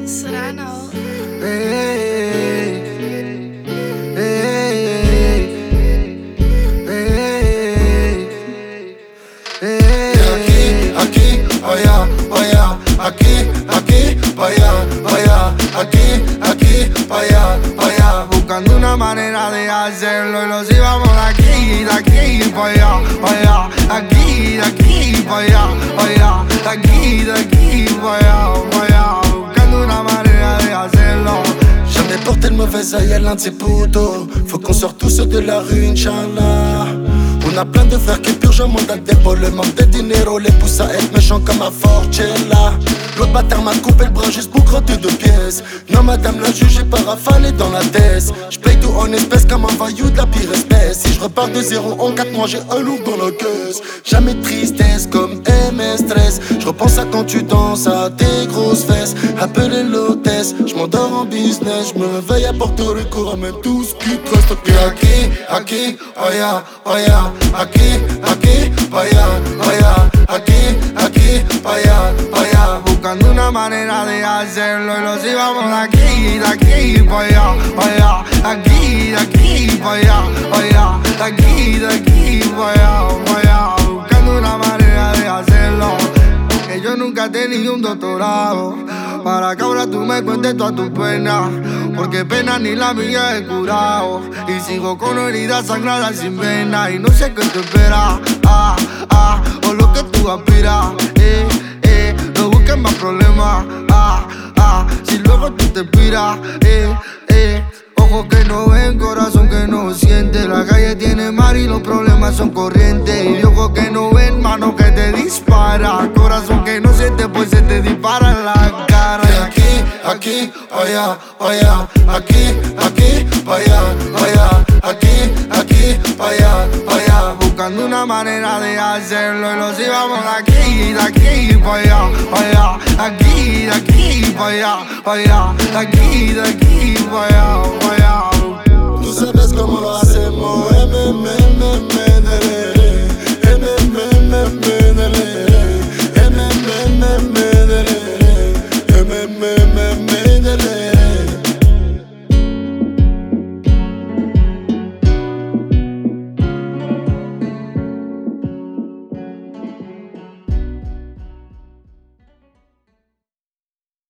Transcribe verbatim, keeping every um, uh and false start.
Serrano. Hey, hey, hey, hey. Aquí, aquí, allá, allá, aquí, aquí, allá, allá, aquí, aquí, allá, allá. Buscando una manera de hacerlo y los íbamos de aquí, de aquí, para allá, para allá, aquí, de aquí, para allá, para allá, de aquí, de aquí, para allá, para allá. Buscando una manera de hacerlo. Jamais porté le mauvais œil à l'un de ces poteaux. Faut qu'on sorte tous de la rue, Inch'Allah. On a plein de frères qui purgent un mandat d'épaule. Le manque de dinero les pousse à être méchants comme à Forcella. L'autre bâtard m'a coupé le bras juste pour crotter deux pièces. Non madame la juge, j'ai pas rafalé dans la tête. J'paye tout en espèces comme un vaillou de la pire espèce. Si je repars de zéro en quatre mois, j'ai un lourd dans la caisse. Jamais de tristesse comme M S Stress. Je repense à quand tu danses à tes grosses fesses. Appelez l'hôtesse, je m'endors en business. Je me réveille à Porto Rico, ramène tout ce qui te reste. Ok, aquí, aquí, allá, allá, aquí, aquí, allá, allá, aquí, aquí, allá, allá. Buscando una manera de hacerlo y los íbamos de aquí, de aquí, para allá, para allá, aquí, de aquí, para allá, para allá, de aquí, de aquí, para allá, para allá. Buscando una manera de hacerlo. Que yo nunca he tenido un doctorado para que ahora tú me cuentes todas tus penas, porque pena ni la mía he curado y sigo con heridas sangradas sin venas y no sé qué te espera, ah, ah, o lo que tú aspiras, eh, eh, no busques más problemas, ah, ah, si luego tú te inspiras, eh, eh. Ojos que no ven, corazón que no siente. La calle tiene mar y los problemas son corrientes. Y ojos que no ven, mano que te dispara. Corazón que no siente, pues se te dispara en la cara. Y aquí, aquí, allá, allá, aquí, aquí, allá, allá, aquí, aquí, allá, allá. Buscando una manera de hacerlo y los íbamos de aquí, de aquí, para allá, para allá, aquí, de aquí, para allá, para allá, de aquí, de aquí, para allá, para allá. Tú sabes cómo lo hacemos, M